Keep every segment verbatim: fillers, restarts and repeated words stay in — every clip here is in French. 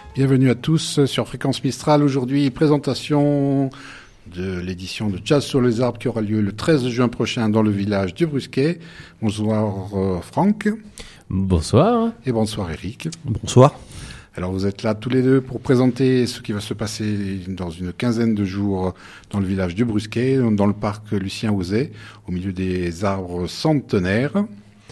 Bienvenue à tous sur Fréquence Mistral. Aujourd'hui, présentation de l'édition de Jazz sur les arbres qui aura lieu le treize juin prochain dans le village du Brusquet. Bonsoir euh, Franck. Bonsoir. Et bonsoir Eric. Bonsoir. Alors vous êtes là tous les deux pour présenter ce qui va se passer dans une quinzaine de jours dans le village du Brusquet, dans le parc Lucien Auzet, au milieu des arbres centenaires.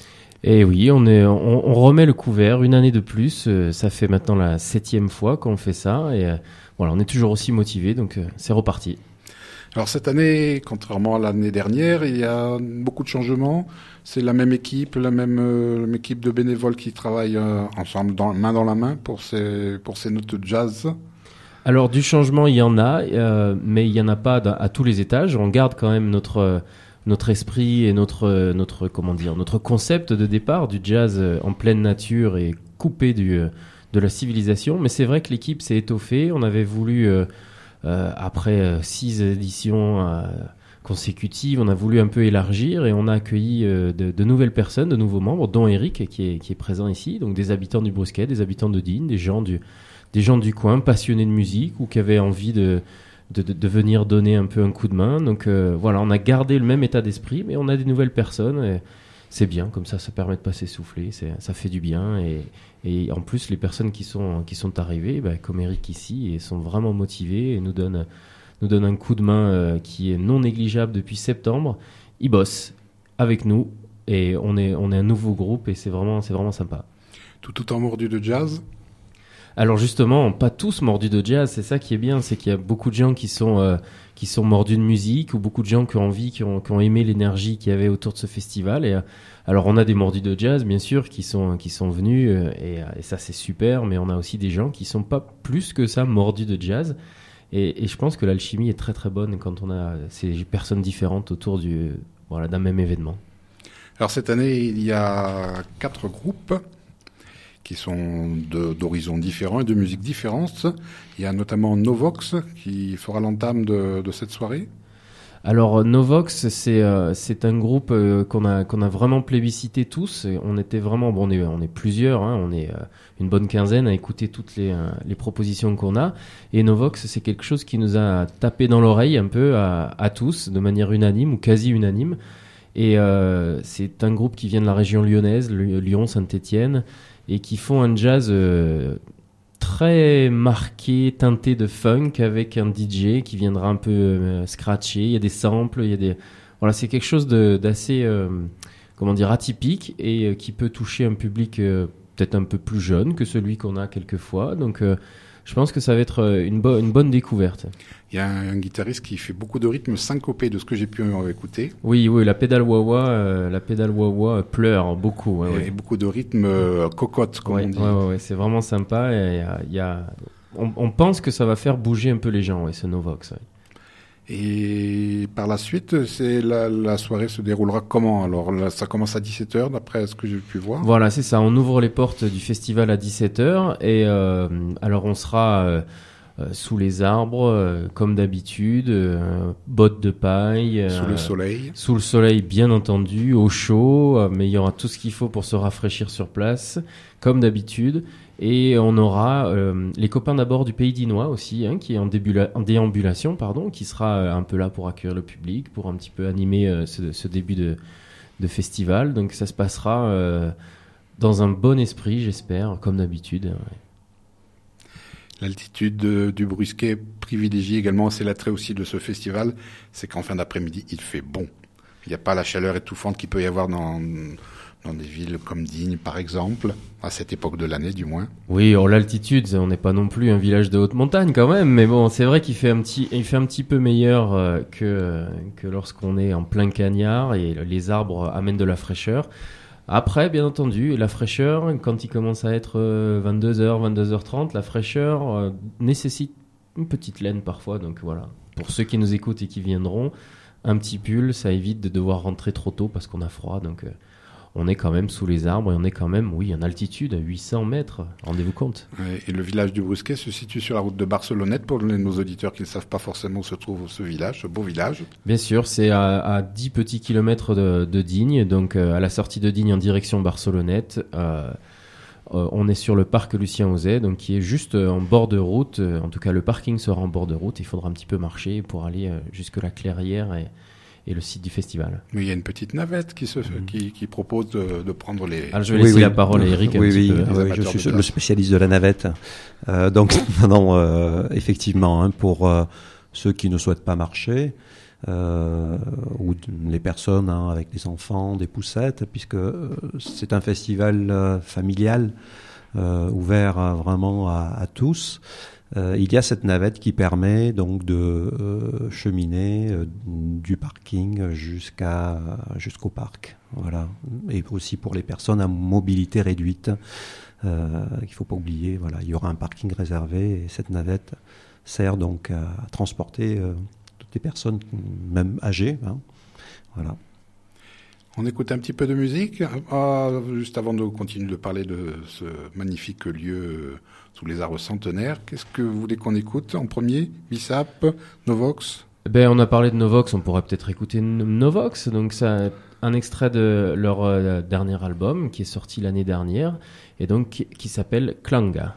Et oui, on, est, on, on remet le couvert une année de plus. Euh, ça fait maintenant la septième fois qu'on fait ça. Et euh, voilà, on est toujours aussi motivés, donc euh, c'est reparti. Alors cette année, contrairement à l'année dernière, il y a beaucoup de changements. C'est la même équipe, la même, euh, la même équipe de bénévoles qui travaillent euh, ensemble, dans, main dans la main, pour ces, pour ces notes de jazz. Alors du changement, il y en a, euh, mais il n'y en a pas à, à tous les étages. On garde quand même notre... Euh, notre esprit et notre notre comment dire notre concept de départ du jazz en pleine nature et coupé du de la civilisation, mais c'est vrai que l'équipe s'est étoffée. On avait voulu euh, euh, après euh, six éditions euh, consécutives, on a voulu un peu élargir et on a accueilli euh, de, de nouvelles personnes, de nouveaux membres, dont Eric qui est qui est présent ici, donc des habitants du Brusquet, des habitants de Digne, des gens du des gens du coin passionnés de musique ou qui avaient envie de De, de, de venir donner un peu un coup de main. Donc euh, voilà, on a gardé le même état d'esprit, mais on a des nouvelles personnes. Et c'est bien, comme ça, ça permet de pas s'essouffler, c'est, ça fait du bien. Et, et en plus, les personnes qui sont, qui sont arrivées, bah, comme Eric ici, et sont vraiment motivées et nous donnent, nous donnent un coup de main euh, qui est non négligeable depuis septembre. Ils bossent avec nous et on est, on est un nouveau groupe et c'est vraiment, c'est vraiment sympa. Tout autant mordu de jazz. Alors justement, pas tous mordus de jazz, c'est ça qui est bien, c'est qu'il y a beaucoup de gens qui sont euh, qui sont mordus de musique ou beaucoup de gens qui ont envie, qui ont, qui ont aimé l'énergie qu'il y avait autour de ce festival. Et euh, alors on a des mordus de jazz bien sûr qui sont qui sont venus euh, et, et ça c'est super, mais on a aussi des gens qui sont pas plus que ça mordus de jazz. Et, et je pense que l'alchimie est très très bonne quand on a ces personnes différentes autour du voilà d'un même événement. Alors cette année il y a quatre groupes qui sont de, d'horizons différents et de musiques différentes. Il y a notamment Novox qui fera l'entame de, de cette soirée. Alors Novox, c'est euh, c'est un groupe euh, qu'on a qu'on a vraiment plébiscité tous. Et on était vraiment bon, on est on est plusieurs, hein, on est euh, une bonne quinzaine à écouter toutes les euh, les propositions qu'on a. Et Novox, c'est quelque chose qui nous a tapé dans l'oreille un peu à, à tous, de manière unanime ou quasi unanime. Et euh, c'est un groupe qui vient de la région lyonnaise, Lyon, Saint-Étienne, et qui font un jazz euh, très marqué, teinté de funk, avec un D J qui viendra un peu euh, scratcher. Il y a des samples, il y a des voilà, c'est quelque chose de, d'assez euh, comment dire atypique et euh, qui peut toucher un public euh, peut-être un peu plus jeune que celui qu'on a quelquefois. Donc euh, je pense que ça va être une, bo- une bonne découverte. Il y a un, un guitariste qui fait beaucoup de rythmes syncopés de ce que j'ai pu écouter. Oui, oui, la pédale wah-wah, euh, la pédale wah-wah pleure beaucoup. Ouais, et ouais. beaucoup de rythmes euh, cocottes, comme ouais, on dit. Ouais, ouais, ouais, c'est vraiment sympa. Et y a, y a... On, on pense que ça va faire bouger un peu les gens, ouais, ce Novox. Ouais. Et par la suite, c'est la, la soirée se déroulera comment? Alors là, ça commence à dix-sept heures, d'après ce que j'ai pu voir. Voilà, c'est ça. On ouvre les portes du festival à dix-sept heures. Et euh, alors, on sera euh, euh, sous les arbres, euh, comme d'habitude, euh, bottes de paille. Euh, sous le soleil. Sous le soleil, bien entendu, au chaud. Euh, mais il y aura tout ce qu'il faut pour se rafraîchir sur place, comme d'habitude. Et on aura euh, les copains d'abord du Pays d'Inois aussi, hein, qui est en, débula- en déambulation, pardon, qui sera euh, un peu là pour accueillir le public, pour un petit peu animer euh, ce, ce début de, de festival. Donc ça se passera euh, dans un bon esprit, j'espère, comme d'habitude. Ouais. L'altitude de, du Brusquet privilégie également, c'est l'attrait aussi de ce festival, c'est qu'en fin d'après-midi, il fait bon. Il n'y a pas la chaleur étouffante qu'il peut y avoir dans... dans des villes comme Digne, par exemple, à cette époque de l'année, du moins. Oui, alors l'altitude, on n'est pas non plus un village de haute montagne quand même, mais bon, c'est vrai qu'il fait un petit, il fait un petit peu meilleur euh, que que lorsqu'on est en plein cagnard et les arbres amènent de la fraîcheur. Après, bien entendu, la fraîcheur, quand il commence à être euh, vingt-deux heures, vingt-deux heures trente, la fraîcheur euh, nécessite une petite laine parfois, donc voilà. Pour ceux qui nous écoutent et qui viendront, un petit pull, ça évite de devoir rentrer trop tôt parce qu'on a froid, donc... Euh, on est quand même sous les arbres et on est quand même, oui, en altitude, à huit cents mètres. Rendez-vous compte. Et le village du Brusquet se situe sur la route de Barcelonnette, pour nos auditeurs qui ne savent pas forcément où se trouve ce village, ce beau village. Bien sûr, c'est à, à dix petits kilomètres de, de Digne, donc euh, à la sortie de Digne en direction Barcelonnette. Euh, Euh, on est sur le parc Lucien Auzet, donc qui est juste euh, en bord de route. Euh, en tout cas, le parking sera en bord de route. Il faudra un petit peu marcher pour aller euh, jusque la Clairière et, et le site du festival. Mais il y a une petite navette qui, se, mmh. qui, qui propose de, de prendre les... Alors, je vais laisser oui, la oui. parole à Eric un oui, petit oui, peu. Oui, je suis le spécialiste de la navette. Euh, donc, non, euh, effectivement, hein, pour euh, ceux qui ne souhaitent pas marcher, euh, ou les personnes hein, avec des enfants, des poussettes, puisque euh, c'est un festival euh, familial, euh, ouvert euh, vraiment à, à tous. Euh, il y a cette navette qui permet donc de euh, cheminer euh, du parking jusqu'à jusqu'au parc, voilà. Et aussi pour les personnes à mobilité réduite, euh, qu'il faut pas oublier, voilà, il y aura un parking réservé et cette navette sert donc à transporter euh, toutes les personnes, même âgées, hein, voilà. On écoute un petit peu de musique, ah, juste avant de continuer de parler de ce magnifique lieu sous les arbres centenaires. Qu'est-ce que vous voulez qu'on écoute en premier? Bissap, Novox? Ben, on a parlé de Novox, on pourrait peut-être écouter Novox. Donc, c'est un extrait de leur euh, dernier album qui est sorti l'année dernière et donc qui, qui s'appelle Klanga.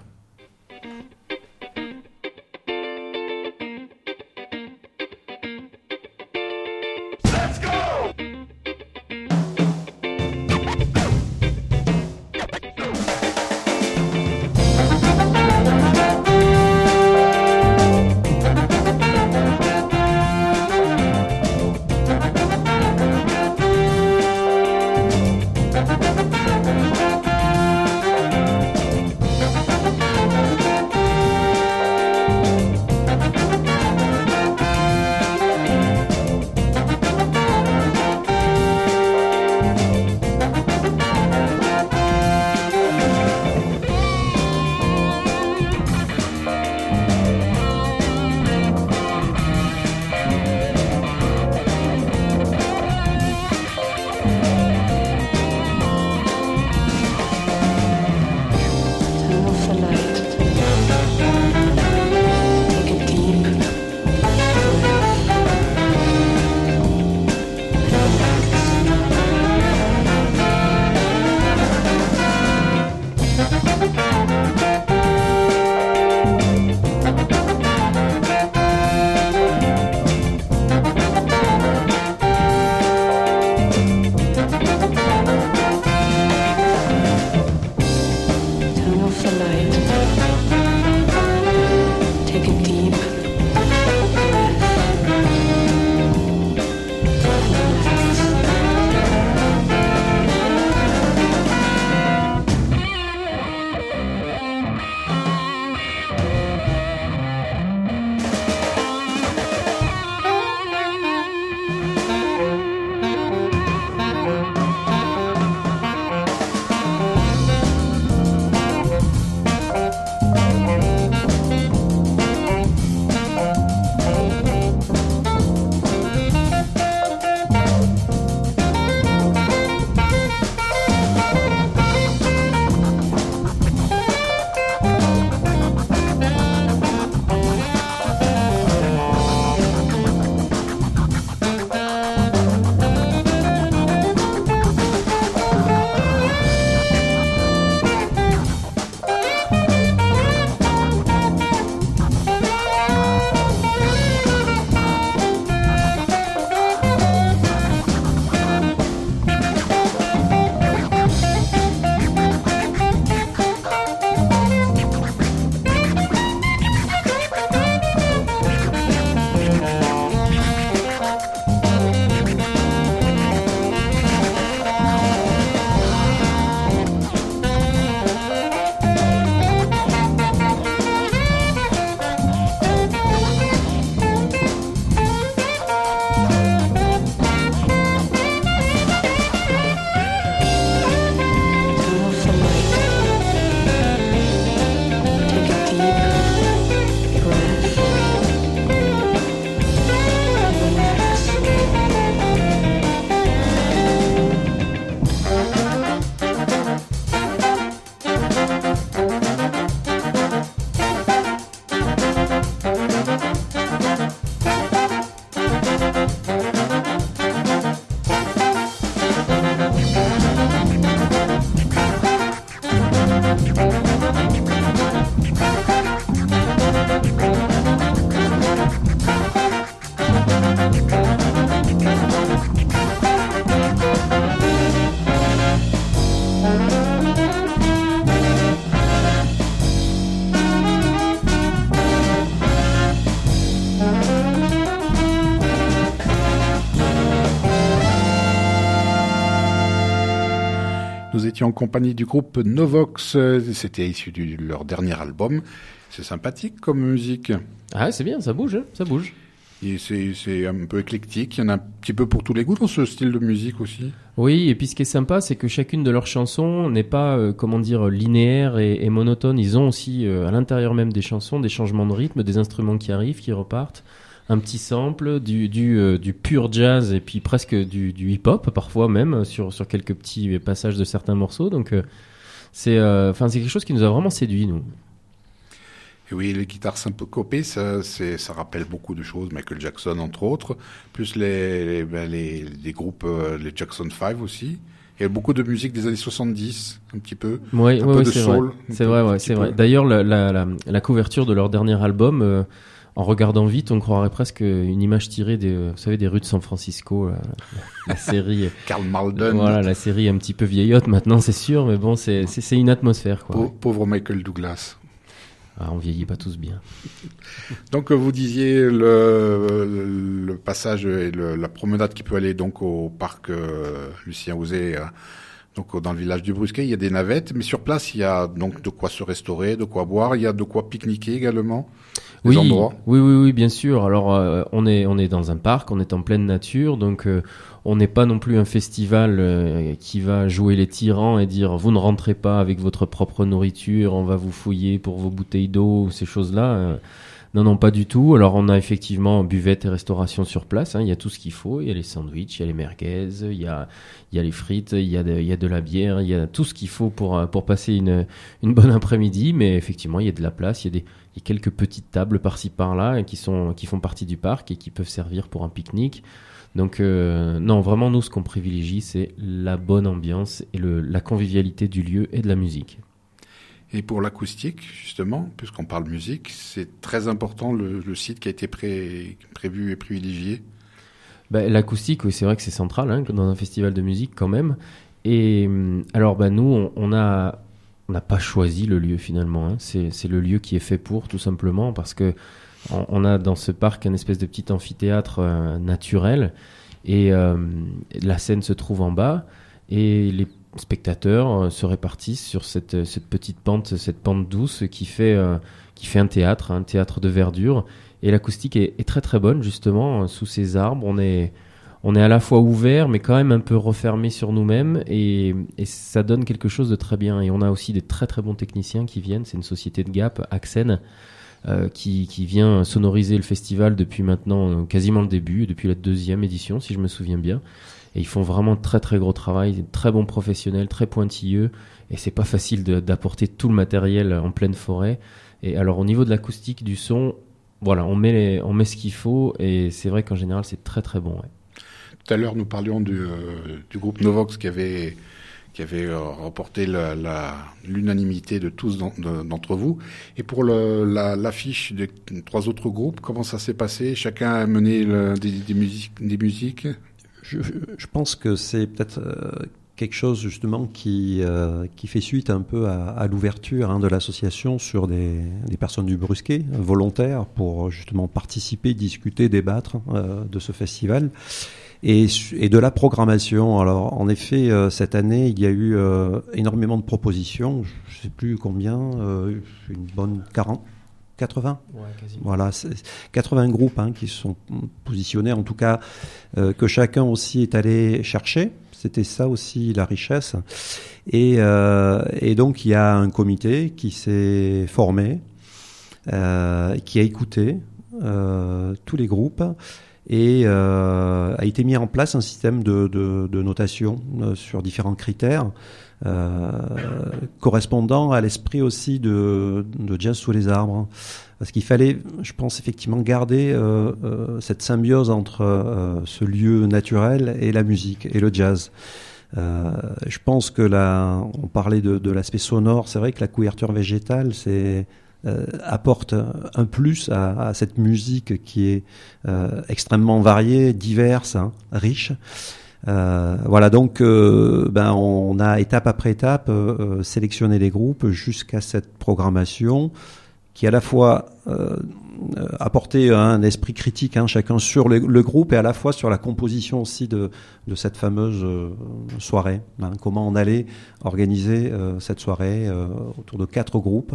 étions en compagnie du groupe Novox. C'était issu de leur dernier album. C'est sympathique comme musique. Ah, c'est bien, ça bouge, hein, ça bouge. Et c'est, c'est un peu éclectique. Il y en a un petit peu pour tous les goûts dans ce style de musique aussi. Oui, et puis ce qui est sympa, c'est que chacune de leurs chansons n'est pas, euh, comment dire, linéaire et, et monotone. Ils ont aussi, euh, à l'intérieur même des chansons, des changements de rythme, des instruments qui arrivent, qui repartent, un petit sample, du, du, euh, du pur jazz et puis presque du, du hip-hop parfois même sur, sur quelques petits passages de certains morceaux. Donc euh, c'est, euh, enfin, c'est quelque chose qui nous a vraiment séduit, nous. Et oui, les guitares syncopées, ça, c'est, ça rappelle beaucoup de choses, Michael Jackson entre autres, plus les, les, ben les, les groupes, euh, les Jackson cinq aussi. Il y a beaucoup de musique des années soixante-dix, un petit peu. Oui, un oui, peu oui, de c'est soul. Vrai. C'est vrai, ouais, c'est peu. vrai. D'ailleurs, la, la, la, la couverture de leur dernier album, euh, en regardant vite, on croirait presque une image tirée des, vous savez, des rues de San Francisco, la, la, la série. Karl Malden. Voilà, la série un petit peu vieillotte maintenant, c'est sûr, mais bon, c'est, c'est, c'est une atmosphère, quoi. Pauvre, pauvre Michael Douglas. Ah, on vieillit pas tous bien. Donc vous disiez le, le passage et le, la promenade qui peut aller donc au parc euh, Lucien Auzé, euh, donc dans le village du Brusquet, il y a des navettes, mais sur place il y a donc de quoi se restaurer, de quoi boire, il y a de quoi pique-niquer également. Oui, endroits. oui, oui, oui, bien sûr. Alors euh, on est on est dans un parc, on est en pleine nature, donc euh, on n'est pas non plus un festival euh, qui va jouer les tyrans et dire vous ne rentrez pas avec votre propre nourriture, on va vous fouiller pour vos bouteilles d'eau, ces choses-là. Euh, non, non, pas du tout. Alors on a effectivement buvette et restauration sur place. Hein, il y a tout ce qu'il faut. Il y a les sandwichs, il y a les merguez, il y a il y a les frites, il y a de, il y a de la bière, il y a tout ce qu'il faut pour pour passer une une bonne après-midi. Mais effectivement, il y a de la place, il y a des il y a quelques petites tables par-ci par-là qui sont qui font partie du parc et qui peuvent servir pour un pique-nique. Donc euh, non, vraiment nous ce qu'on privilégie c'est la bonne ambiance et le, la convivialité du lieu et de la musique. Et pour l'acoustique justement, puisqu'on parle musique, c'est très important le, le site qui a été pré, prévu et privilégié. Bah, l'acoustique, oui, c'est vrai que c'est central hein, dans un festival de musique quand même. Et alors bah, nous on, on a on n'a pas choisi le lieu finalement. Hein. C'est, c'est le lieu qui est fait pour tout simplement parce que on a dans ce parc un espèce de petit amphithéâtre euh, naturel et euh, la scène se trouve en bas et les spectateurs euh, se répartissent sur cette, cette petite pente, cette pente douce qui fait, euh, qui fait un théâtre, un théâtre de verdure et l'acoustique est, est très très bonne justement sous ces arbres. On est, on est à la fois ouvert mais quand même un peu refermé sur nous-mêmes et, et ça donne quelque chose de très bien et on a aussi des très très bons techniciens qui viennent. C'est une société de Gap, Axen. Euh, qui, qui vient sonoriser le festival depuis maintenant euh, quasiment le début, depuis la deuxième édition si je me souviens bien. Et ils font vraiment très très gros travail, très bons professionnels, très pointilleux. Et c'est pas facile de, d'apporter tout le matériel en pleine forêt. Et alors au niveau de l'acoustique, du son, voilà, on met, les, on met ce qu'il faut et c'est vrai qu'en général c'est très très bon. Ouais. Tout à l'heure nous parlions du, euh, du groupe Novox qui avait... qui avait euh, remporté la, la, l'unanimité de tous d'en, de, d'entre vous. Et pour le, la, l'affiche des trois autres groupes, comment ça s'est passé ? Chacun a mené le, des, des musiques, des musiques je, je pense que c'est peut-être euh, quelque chose justement qui, euh, qui fait suite un peu à, à l'ouverture hein, de l'association sur des, des personnes du Brusquet, volontaires, pour justement participer, discuter, débattre euh, de ce festival. Et, et de la programmation. Alors, en effet, euh, cette année, il y a eu euh, énormément de propositions. Je ne sais plus combien, euh, une bonne quarante, quatre-vingts. Ouais, quasiment. Voilà, c'est quatre-vingts groupes hein, qui se sont positionnés, en tout cas, euh, que chacun aussi est allé chercher. C'était ça aussi la richesse. Et, euh, et donc, il y a un comité qui s'est formé, euh, qui a écouté euh, tous les groupes. Et euh, a été mis en place un système de, de, de notation euh, sur différents critères euh, correspondant à l'esprit aussi de, de Jazz sous les arbres. Parce qu'il fallait, je pense, effectivement garder euh, euh, cette symbiose entre euh, ce lieu naturel et la musique et le jazz. Euh, je pense que là, on parlait de, de l'aspect sonore, c'est vrai que la couverture végétale, c'est... Euh, apporte un plus à, à cette musique qui est euh, extrêmement variée, diverse, hein, riche. Euh, voilà, donc euh, ben, on a étape après étape euh, sélectionné les groupes jusqu'à cette programmation qui à la fois euh, apporter un esprit critique, hein, chacun sur le, le groupe et à la fois sur la composition aussi de, de cette fameuse euh, soirée. Hein, comment on allait organiser euh, cette soirée euh, autour de quatre groupes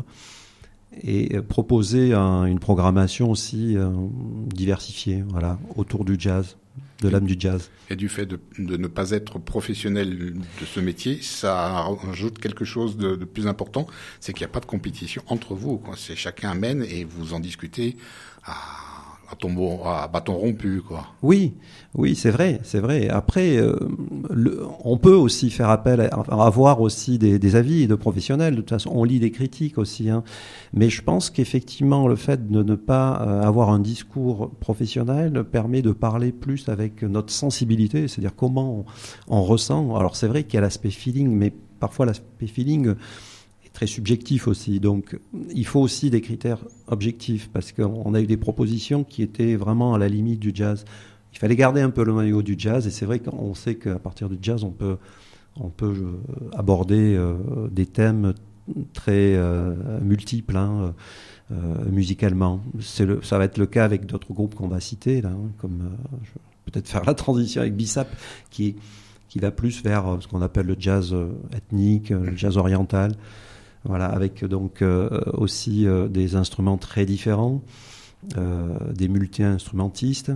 et proposer un, une programmation aussi euh, diversifiée, voilà, autour du jazz, de l'âme du jazz. Et du fait de, de ne pas être professionnel de ce métier, ça ajoute quelque chose de, de plus important, c'est qu'il n'y a pas de compétition entre vous, quoi. C'est chacun amène et vous en discutez à, à, tombeau, à bâton rompu, quoi. Oui, oui, c'est vrai, c'est vrai. Après, euh, le, on peut aussi faire appel à, à avoir aussi des, des avis de professionnels. De toute façon, on lit des critiques aussi, hein. Mais je pense qu'effectivement, le fait de ne pas euh, avoir un discours professionnel permet de parler plus avec notre sensibilité, c'est-à-dire comment on, on ressent. Alors c'est vrai qu'il y a l'aspect feeling, mais parfois l'aspect feeling très subjectif aussi. Donc, il faut aussi des critères objectifs parce qu'on a eu des propositions qui étaient vraiment à la limite du jazz. Il fallait garder un peu le maillot du jazz et c'est vrai qu'on sait qu'à partir du jazz, on peut, on peut aborder euh, des thèmes très euh, multiples, hein, euh, musicalement. C'est le, ça va être le cas avec d'autres groupes qu'on va citer, là, hein, comme euh, je vais peut-être faire la transition avec Bissap, qui, qui va plus vers ce qu'on appelle le jazz ethnique, le jazz oriental. Voilà, avec donc euh, aussi euh, des instruments très différents, euh, des multi-instrumentistes,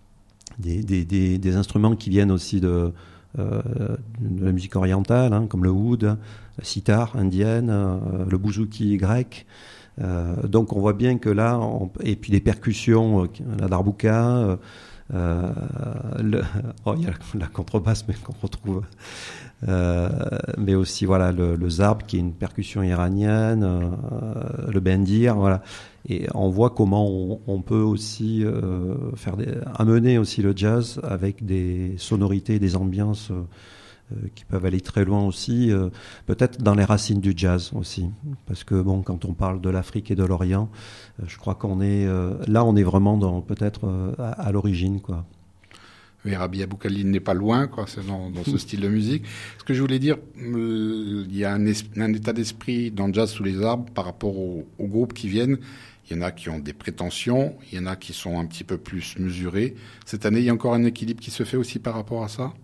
des, des, des, des instruments qui viennent aussi de, euh, de la musique orientale, hein, comme le oud, la sitar indienne, euh, le bouzouki grec. Euh, donc on voit bien que là, on, et puis les percussions, euh, la darbouka, euh, euh, le, oh, il y a la contrebasse mais qu'on retrouve. Euh, mais aussi voilà le, le zarb qui est une percussion iranienne, euh, le bendir, voilà. Et on voit comment on, on peut aussi euh, faire des, amener aussi le jazz avec des sonorités, des ambiances euh, qui peuvent aller très loin aussi, euh, peut-être dans les racines du jazz aussi, parce que bon, quand on parle de l'Afrique et de l'Orient, euh, je crois qu'on est euh, là, on est vraiment dans peut-être euh, à, à l'origine, quoi. Oui, Rabbi Abou-Khalil n'est pas loin, quoi, c'est dans, dans ce style de musique. Ce que je voulais dire, euh, il y a un, es- un état d'esprit dans le jazz sous les arbres par rapport aux, aux groupes qui viennent. Il y en a qui ont des prétentions, il y en a qui sont un petit peu plus mesurés. Cette année, il y a encore un équilibre qui se fait aussi par rapport à ça?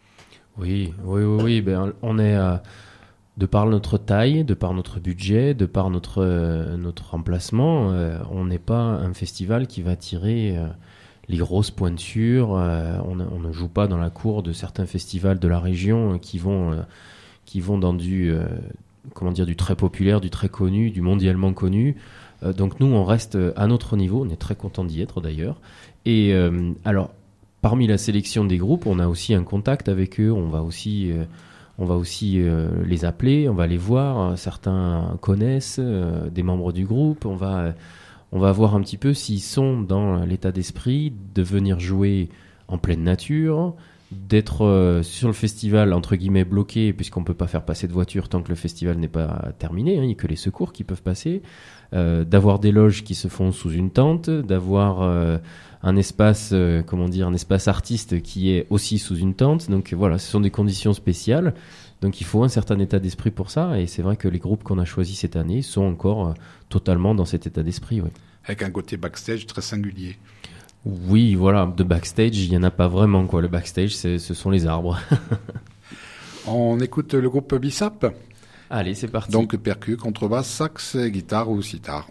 Oui, oui, oui, oui. Ben, on est, euh, de par notre taille, de par notre budget, de par notre, euh, notre emplacement, euh, on n'est pas un festival qui va tirer euh, les grosses pointures. Euh, on, on ne joue pas dans la cour de certains festivals de la région euh, qui vont, euh, qui vont dans du, euh, comment dire, du très populaire, du très connu, du mondialement connu. Euh, donc nous, on reste à notre niveau. On est très content d'y être d'ailleurs. Et euh, alors, parmi la sélection des groupes, on a aussi un contact avec eux. On va aussi, euh, on va aussi euh, les appeler, on va les voir. Certains connaissent euh, des membres du groupe. On va, euh, on va voir un petit peu s'ils sont dans l'état d'esprit de venir jouer en pleine nature, d'être euh, sur le festival entre guillemets bloqué, puisqu'on ne peut pas faire passer de voiture tant que le festival n'est pas terminé. Hein, il n'y a que les secours qui peuvent passer. Euh, d'avoir des loges qui se font sous une tente, d'avoir euh, un espace, euh, comment dire, un espace artiste qui est aussi sous une tente. Donc voilà, ce sont des conditions spéciales. Donc il faut un certain état d'esprit pour ça. Et c'est vrai que les groupes qu'on a choisis cette année sont encore euh, totalement dans cet état d'esprit. Oui. Avec un côté backstage très singulier. Oui, voilà, de backstage, il n'y en a pas vraiment, quoi. Le backstage, c'est, ce sont les arbres. On écoute le groupe Bissap. Allez, c'est parti. Donc percu, contrebasse, sax, guitare ou sitar.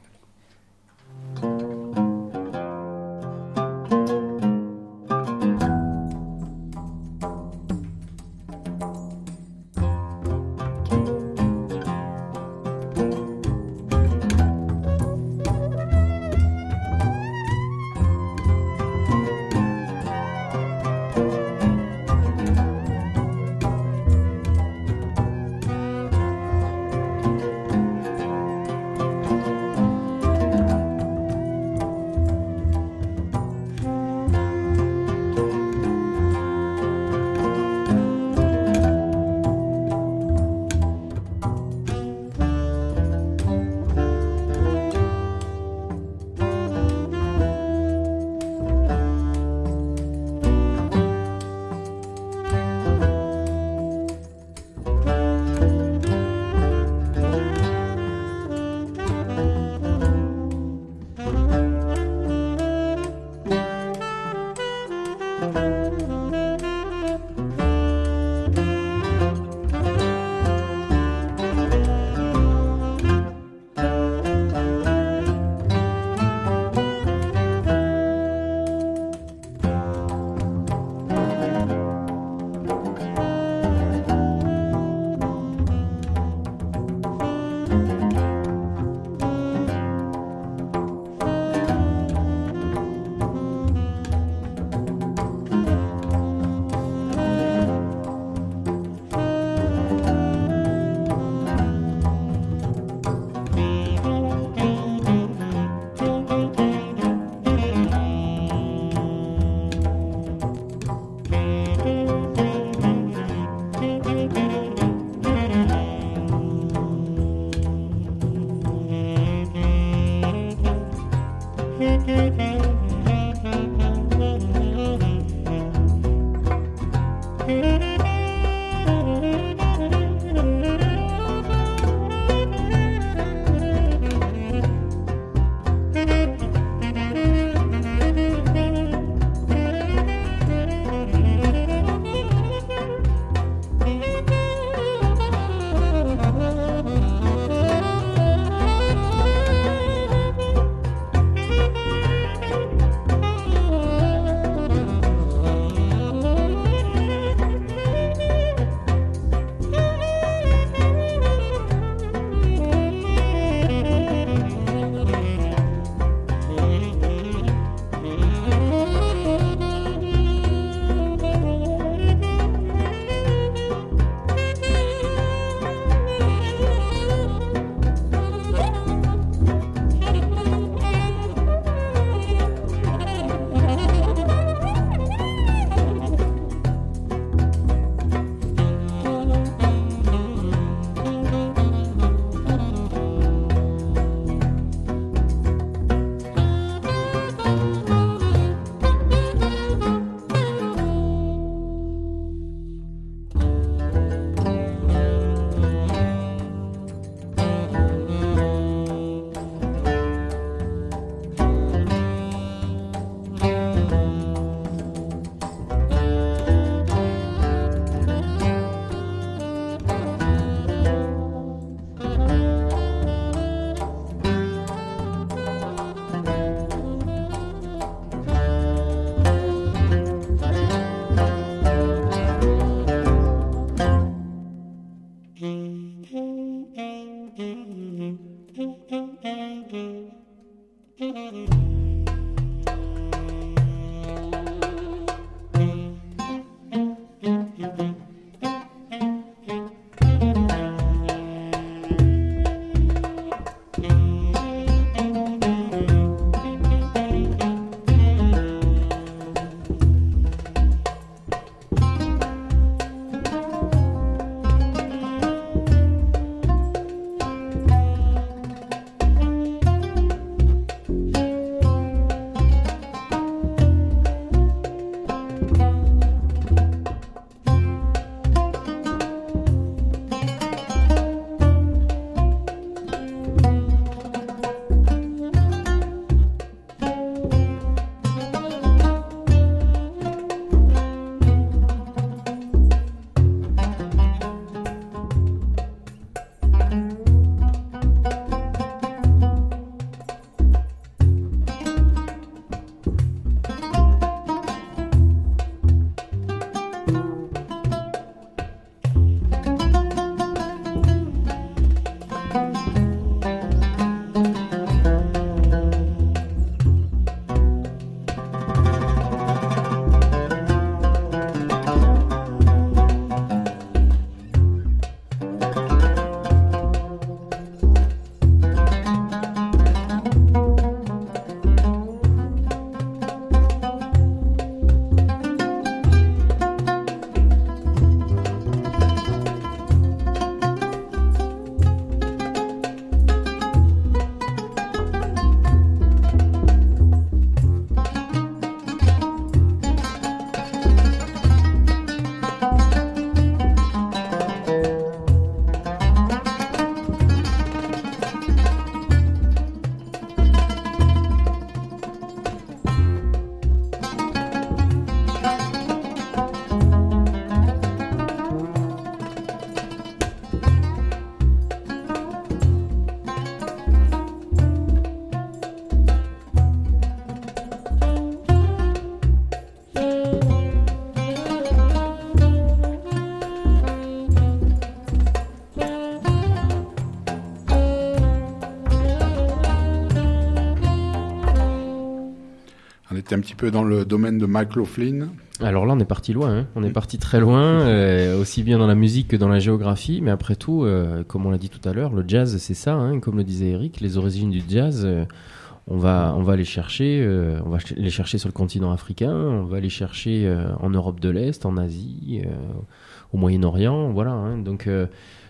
un petit peu dans le domaine de Mike Laughlin. Alors là, on est parti loin. Hein. On est parti très loin, euh, aussi bien dans la musique que dans la géographie. Mais après tout, euh, comme on l'a dit tout à l'heure, le jazz, c'est ça. Hein, comme le disait Eric, les origines du jazz, euh, on va, on va les chercher. Euh, on va les chercher sur le continent africain. On va les chercher euh, en Europe de l'Est, en Asie, euh, au Moyen-Orient. Voilà. Hein. Donc, euh,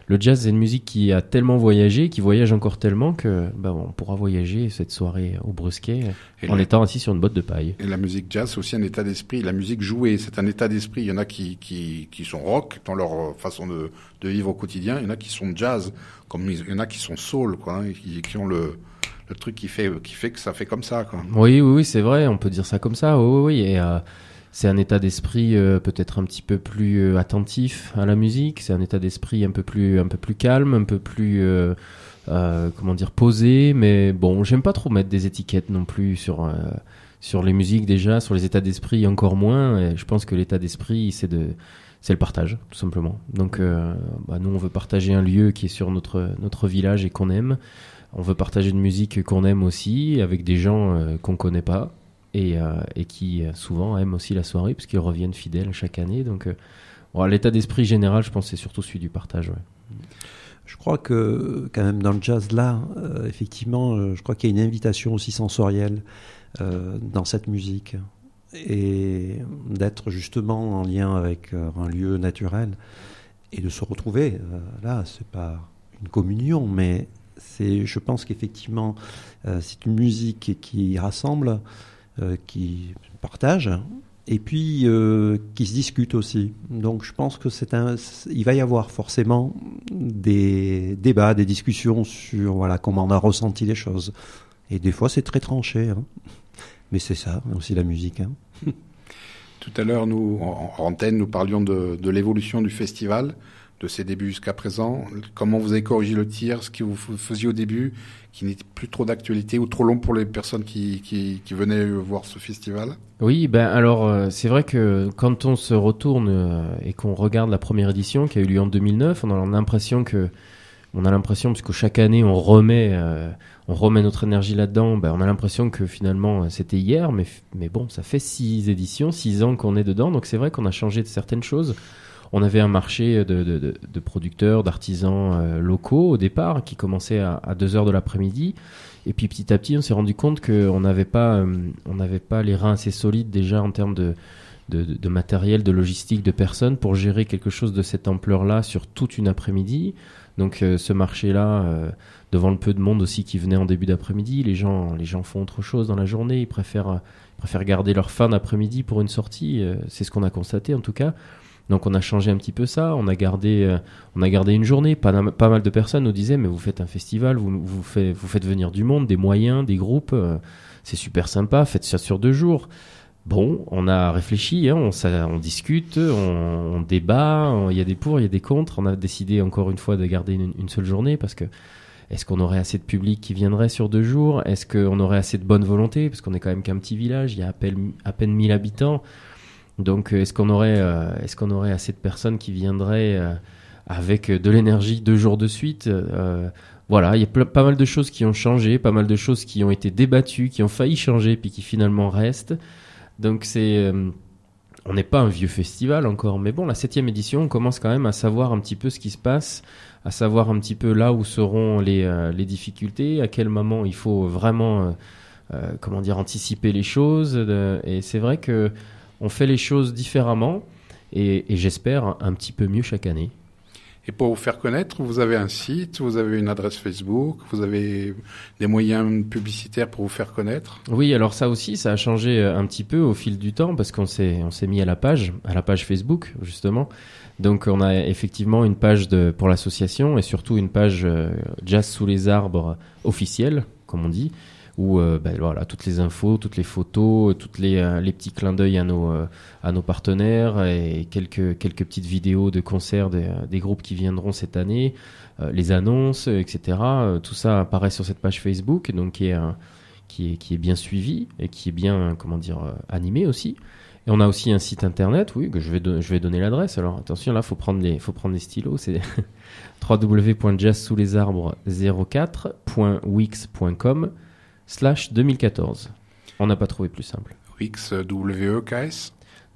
le jazz, c'est une musique qui a tellement voyagé, qui voyage encore tellement que bah, on pourra voyager cette soirée au Brusquet et en le... étant assis sur une botte de paille. Et la musique jazz, c'est aussi un état d'esprit. La musique jouée, c'est un état d'esprit. Il y en a qui, qui, qui sont rock dans leur façon de, de vivre au quotidien. Il y en a qui sont jazz, comme il y en a qui sont soul, quoi, hein, qui, qui ont le, le truc qui fait, qui fait que ça fait comme ça, quoi. Oui, oui, oui, c'est vrai. On peut dire ça comme ça. Oui, oui, oui. Et euh, c'est un état d'esprit euh, peut-être un petit peu plus euh, attentif à la musique. C'est un état d'esprit un peu plus, un peu plus calme, un peu plus, euh, euh, comment dire, posé. Mais bon, j'aime pas trop mettre des étiquettes non plus sur euh, sur les musiques déjà, sur les états d'esprit encore moins. Et je pense que l'état d'esprit, c'est de, c'est le partage, tout simplement. Donc, euh, bah, nous, on veut partager un lieu qui est sur notre notre village et qu'on aime. On veut partager une musique qu'on aime aussi avec des gens euh, qu'on connaît pas. Et, euh, et qui euh, souvent aiment aussi la soirée parce qu'ils reviennent fidèles chaque année. Donc euh, bon, l'état d'esprit général, je pense, c'est surtout celui du partage. Ouais. Je crois que quand même dans le jazz là, euh, effectivement, euh, je crois qu'il y a une invitation aussi sensorielle euh, dans cette musique et d'être justement en lien avec euh, un lieu naturel et de se retrouver. Euh, là, c'est pas une communion, mais c'est, je pense qu'effectivement, euh, c'est une musique qui rassemble. Euh, qui partagent et puis euh, qui se discutent aussi. Donc je pense que c'est un, il va y avoir forcément des débats, des discussions sur voilà comment on a ressenti les choses. Et des fois c'est très tranché, hein. Mais c'est ça aussi la musique. Hein. Tout à l'heure, nous en, en antenne, nous parlions de, de l'évolution du festival, de ses débuts jusqu'à présent. Comment vous avez corrigé le tir, ce que vous faisiez au début, qui n'était plus trop d'actualité ou trop long pour les personnes qui, qui, qui venaient voir ce festival? Oui, ben alors euh, c'est vrai que quand on se retourne euh, et qu'on regarde la première édition qui a eu lieu en deux mille neuf, on a l'impression que on a l'impression parce que chaque année on remet euh, on remet notre énergie là-dedans, ben on a l'impression que finalement c'était hier, mais mais bon, ça fait six éditions, six ans qu'on est dedans, donc c'est vrai qu'on a changé de certaines choses. On avait un marché de, de, de, de producteurs, d'artisans euh, locaux au départ qui commençait à, à deux heures de l'après-midi. Et puis petit à petit, on s'est rendu compte qu'on n'avait pas, euh, on n'avait pas les reins assez solides déjà en termes de, de, de matériel, de logistique, de personnes pour gérer quelque chose de cette ampleur-là sur toute une après-midi. Donc euh, ce marché-là, euh, devant le peu de monde aussi qui venait en début d'après-midi, les gens, les gens font autre chose dans la journée. Ils préfèrent, ils préfèrent garder leur fin d'après-midi pour une sortie. Euh, c'est ce qu'on a constaté en tout cas. Donc on a changé un petit peu ça, on a gardé, euh, on a gardé une journée. Pas, pas mal de personnes nous disaient mais vous faites un festival, vous, vous, faites, vous faites venir du monde, des moyens, des groupes, euh, c'est super sympa, faites ça sur deux jours. Bon, on a réfléchi, hein, on, ça, on discute, on, on débat, il y a des pour, il y a des contre. On a décidé encore une fois de garder une, une seule journée parce que est-ce qu'on aurait assez de public qui viendrait sur deux jours? Est-ce qu'on aurait assez de bonne volonté? Parce qu'on est quand même qu'un petit village, il y a à peine, à peine mille habitants. Donc, est-ce qu'on aurait, euh, est-ce qu'on aurait assez de personnes qui viendraient euh, avec de l'énergie deux jours de suite? euh, Voilà, il y a pl- pas mal de choses qui ont changé, pas mal de choses qui ont été débattues, qui ont failli changer, puis qui finalement restent. Donc, c'est, euh, on n'est pas un vieux festival encore, mais bon, la septième édition, on commence quand même à savoir un petit peu ce qui se passe, à savoir un petit peu là où seront les, euh, les difficultés, à quel moment il faut vraiment, euh, euh, comment dire, anticiper les choses. De, et c'est vrai que on fait les choses différemment et, et j'espère un, un petit peu mieux chaque année. Et pour vous faire connaître, vous avez un site, vous avez une adresse Facebook, vous avez des moyens publicitaires pour vous faire connaître? Oui, alors ça aussi, ça a changé un petit peu au fil du temps parce qu'on s'est, on s'est mis à la page, à la page Facebook justement. Donc on a effectivement une page de, pour l'association et surtout une page euh, Jazz sous les arbres officielle, comme on dit. Où euh, ben, voilà, toutes les infos, toutes les photos, toutes les, euh, les petits clins d'œil à nos, euh, à nos partenaires et quelques, quelques petites vidéos de concerts des, des groupes qui viendront cette année, euh, les annonces, et cetera. Euh, tout ça apparaît sur cette page Facebook, donc qui est, euh, qui est, qui est bien suivie et qui est bien, comment dire, euh, animée aussi. Et on a aussi un site internet, oui, que je vais, do- je vais donner l'adresse. Alors attention, là, faut prendre les, faut prendre les stylos. C'est w w w point jazz sous les arbres zéro quatre point wix point com slash deux mille quatorze. On n'a pas trouvé plus simple. Wix, W E K S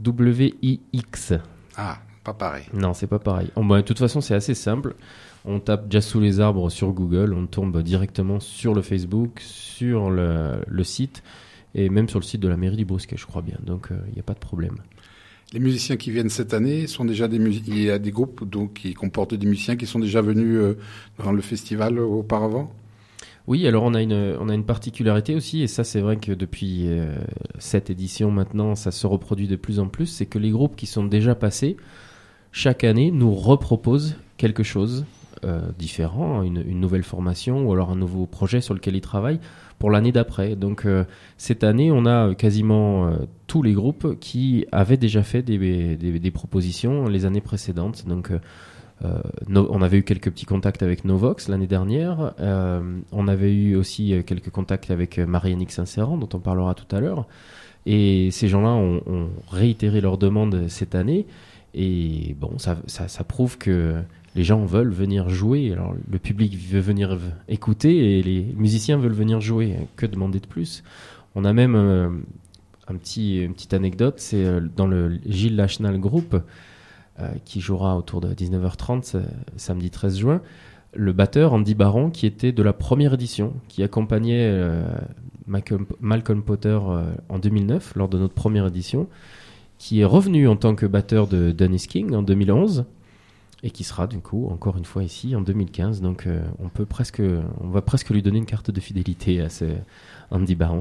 W I X. Ah, pas pareil. Non, c'est pas pareil. Oh, bah, de toute façon, c'est assez simple. On tape Jazz sous les arbres sur Google, on tombe directement sur le Facebook, sur le, le site, et même sur le site de la mairie du Brusquet, je crois bien. Donc, il euh, n'y a pas de problème. Les musiciens qui viennent cette année sont déjà des mus- il y a des groupes donc qui comportent des musiciens qui sont déjà venus euh, dans le festival auparavant. Oui, alors on a une on a une particularité aussi, et ça c'est vrai que depuis euh, cette édition maintenant, ça se reproduit de plus en plus, c'est que les groupes qui sont déjà passés, chaque année, nous reproposent quelque chose euh, différent, une, une nouvelle formation ou alors un nouveau projet sur lequel ils travaillent pour l'année d'après. Donc euh, cette année, on a quasiment euh, tous les groupes qui avaient déjà fait des, des, des propositions les années précédentes. Donc euh, Euh, no, on avait eu quelques petits contacts avec Novox l'année dernière. Euh, on avait eu aussi quelques contacts avec Marie-Annick Saint-Séran, dont on parlera tout à l'heure. Et ces gens-là ont, ont réitéré leur demande cette année. Et bon, ça, ça, ça prouve que les gens veulent venir jouer. Alors, le public veut venir écouter et les musiciens veulent venir jouer. Que demander de plus ? On a même euh, un petit, une petite anecdote. C'est euh, dans le Gilles Lachenal Group, Euh, qui jouera autour de dix-neuf heures trente, euh, samedi treize juin, le batteur Andy Baron, qui était de la première édition, qui accompagnait euh, Malcolm, Malcolm Potter euh, en deux mille neuf, lors de notre première édition, qui est revenu en tant que batteur de Dennis King en deux mille onze, et qui sera du coup encore une fois ici en deux mille quinze. Donc euh, on peut presque, on va presque lui donner une carte de fidélité à ce Andy Baron.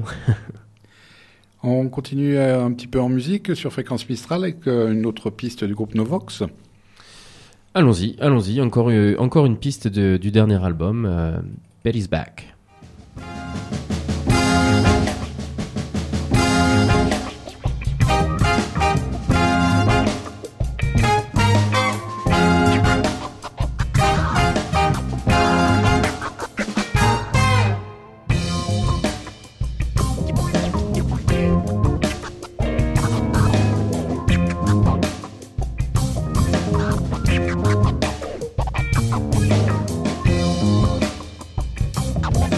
On continue un petit peu en musique sur Fréquence Mistral avec une autre piste du groupe Novox. Allons-y, allons-y. Encore, euh, encore une piste de, du dernier album, euh, Betty's Back. Bye.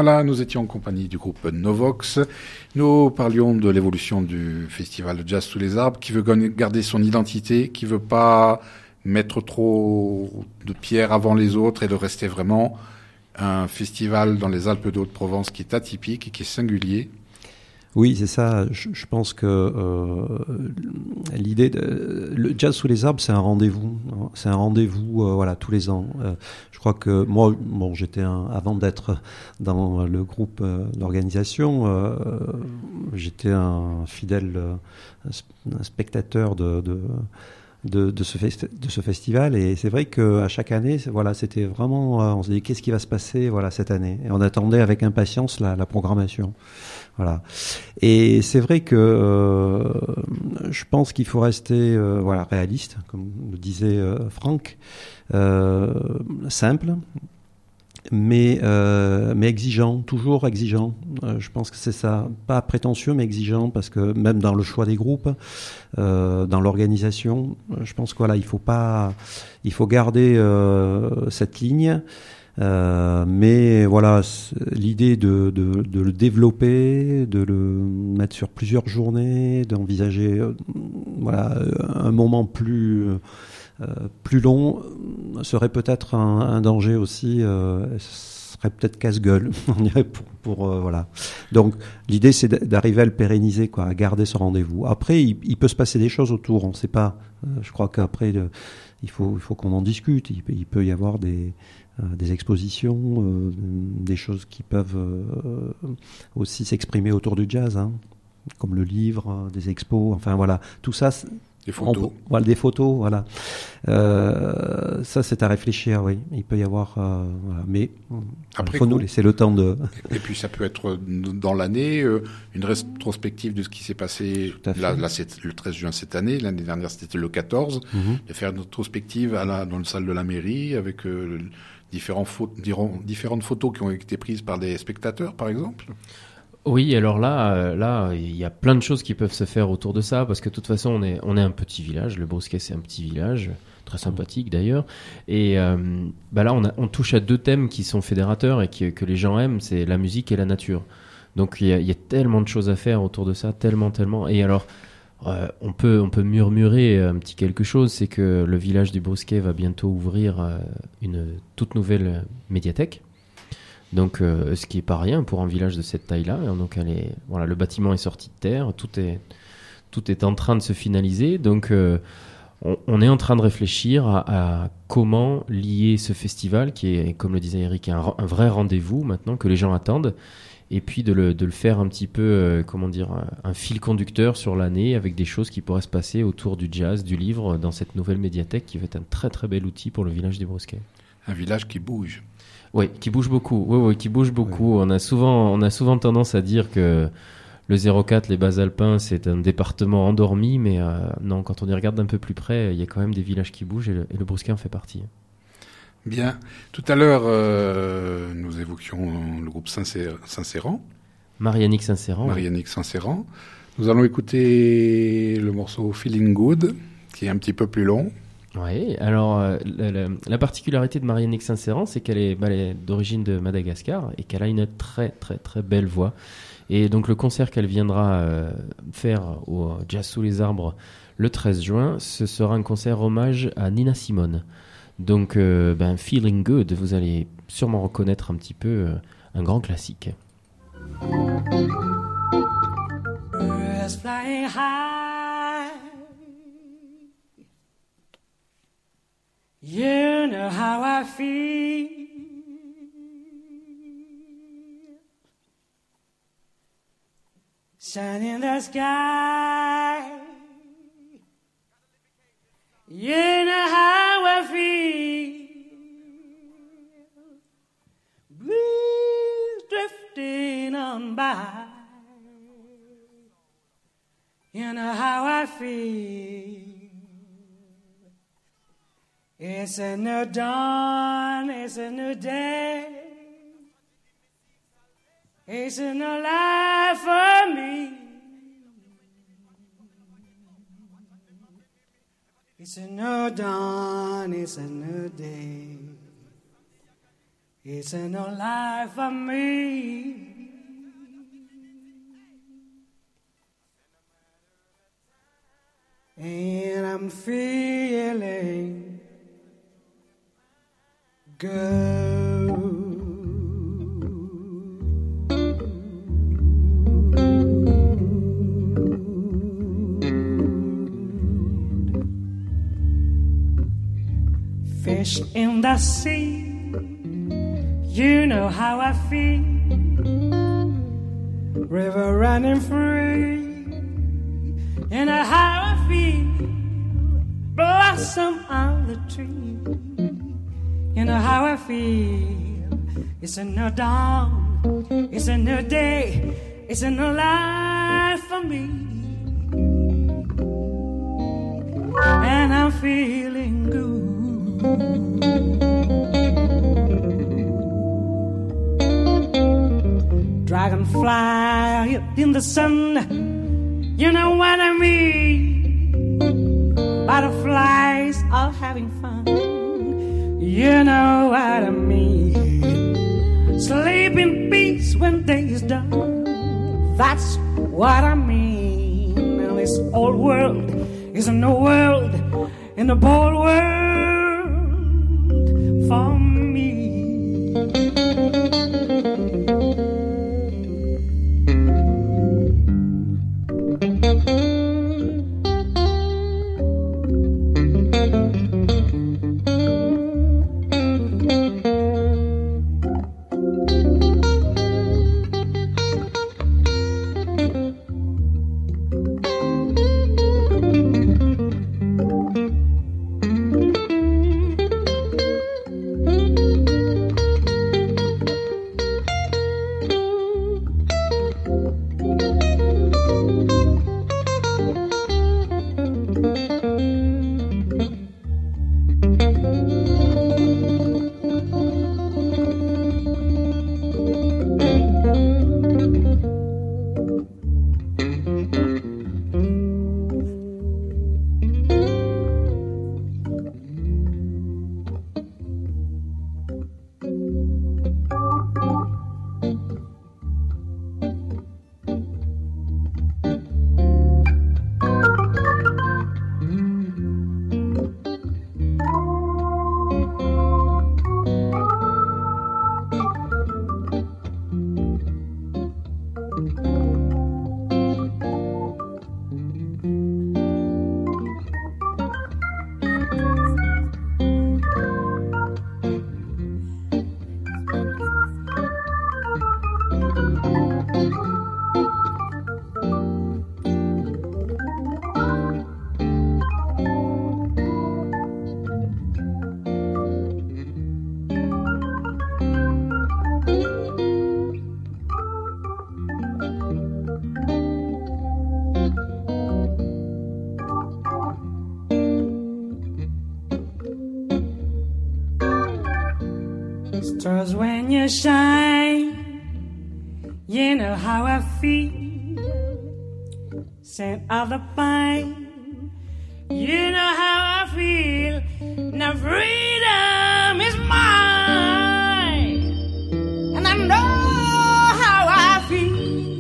Voilà, nous étions en compagnie du groupe Novox. Nous parlions de l'évolution du festival de jazz sous les arbres, qui veut garder son identité, qui veut pas mettre trop de pierres avant les autres et de rester vraiment un festival dans les Alpes de Haute-Provence qui est atypique et qui est singulier. Oui, c'est ça. Je, je pense que euh, l'idée de le jazz sous les arbres, c'est un rendez-vous. C'est un rendez-vous, euh, voilà, tous les ans. Euh, je crois que moi, bon, j'étais un, avant d'être dans le groupe euh, d'organisation, euh, j'étais un fidèle euh, un spectateur de, de De, de, ce festi- de ce festival, et c'est vrai qu'à chaque année, voilà, c'était vraiment, euh, on se dit qu'est-ce qui va se passer, voilà, cette année, et on attendait avec impatience la, la programmation, voilà. Et c'est vrai que euh, je pense qu'il faut rester, euh, voilà, réaliste, comme le disait euh, Franck, euh, simple, mais euh, mais exigeant, toujours exigeant. Euh, je pense que c'est ça, pas prétentieux mais exigeant, parce que même dans le choix des groupes, euh, dans l'organisation, je pense que voilà, il faut pas, il faut garder euh, cette ligne. Euh, mais voilà, l'idée de, de, de le développer, de le mettre sur plusieurs journées, d'envisager euh, voilà un moment plus euh, Euh, plus long serait peut-être un, un danger aussi, euh, serait peut-être casse-gueule, on dirait pour, pour euh, voilà. Donc l'idée c'est d'arriver à le pérenniser, quoi, à garder ce rendez-vous. Après il, il peut se passer des choses autour, on ne sait pas. Euh, je crois qu'après euh, il faut il faut qu'on en discute. Il, il peut y avoir des euh, des expositions, euh, des choses qui peuvent euh, aussi s'exprimer autour du jazz, hein, comme le livre, des expos, enfin voilà, tout ça. Des photos. On, voilà, des photos, voilà. Euh, ça, c'est à réfléchir, oui. Il peut y avoir, euh, voilà. Mais après, il faut coup, nous laisser le temps de. Et puis ça peut être dans l'année euh, une rétrospective de ce qui s'est passé. Là, là, c'est le treize juin cette année. L'année dernière, c'était le quatorze. Mm-hmm. De faire une rétrospective à la, dans le salle de la mairie avec euh, différents pho- différentes photos qui ont été prises par des spectateurs, par exemple. Oui, alors là, là, il y a plein de choses qui peuvent se faire autour de ça, parce que de toute façon, on est, on est un petit village. Le Brusquet, c'est un petit village, très sympathique d'ailleurs. Et euh, bah là, on, a, on touche à deux thèmes qui sont fédérateurs et qui, que les gens aiment, c'est la musique et la nature. Donc il y a, il y a tellement de choses à faire autour de ça, tellement, tellement. Et alors, euh, on peut, on peut murmurer un petit quelque chose, c'est que le village du Brusquet va bientôt ouvrir euh, une toute nouvelle médiathèque. Donc, euh, ce qui est pas rien pour un village de cette taille-là. Donc, elle est, voilà, le bâtiment est sorti de terre, tout est, tout est en train de se finaliser. Donc, euh, on, on est en train de réfléchir à, à comment lier ce festival, qui est, comme le disait Eric, un, un vrai rendez-vous maintenant que les gens attendent, et puis de le, de le faire un petit peu, euh, comment dire, un, un fil conducteur sur l'année avec des choses qui pourraient se passer autour du jazz, du livre, dans cette nouvelle médiathèque qui va être un très très bel outil pour le village du Brusquet. Un village qui bouge. Oui, qui bouge beaucoup. Oui, oui, qui bouge beaucoup. Oui. On a souvent, on a souvent tendance à dire que le zéro quatre, les Bas-Alpins, c'est un département endormi, mais euh, non, quand on y regarde d'un peu plus près, il y a quand même des villages qui bougent et le, et le Brusquet en fait partie. Bien. Tout à l'heure, euh, nous évoquions le groupe Saint-Céran. Marie-Annick Saint-Céran. Marie-Annick Saint-Céran. Nous allons écouter le morceau Feeling Good, qui est un petit peu plus long. Oui, alors euh, la, la, la particularité de Marie-Annick Saint-Céran, c'est qu'elle est, bah, elle est d'origine de Madagascar et qu'elle a une très très très belle voix. Et donc le concert qu'elle viendra euh, faire au Jazz sous les arbres le treize juin, ce sera un concert hommage à Nina Simone. Donc euh, ben, Feeling Good, vous allez sûrement reconnaître un petit peu euh, un grand classique. Birds flying high. You know how I feel. Sun in the sky. You know how I feel. Breeze drifting on by. You know how I feel. It's a new dawn, it's a new day. It's a new life for me. It's a new dawn, it's a new day. It's a new life for me. And I'm feeling good. Fish in the sea, you know how I feel. River running free, you know how I feel. Blossom on the tree, you know how I feel. It's a new dawn, it's a new day, it's a new life for me. And I'm feeling good. Dragonfly in the sun, you know what I mean. Butterflies all having fun, you know what I mean. Sleep in peace when day is done, that's what I mean. Now this old world is a new world, in the bold world for me. Stars when you shine, you know how I feel. Scent of the pine, you know how I feel. Now freedom is mine, and I know how I feel.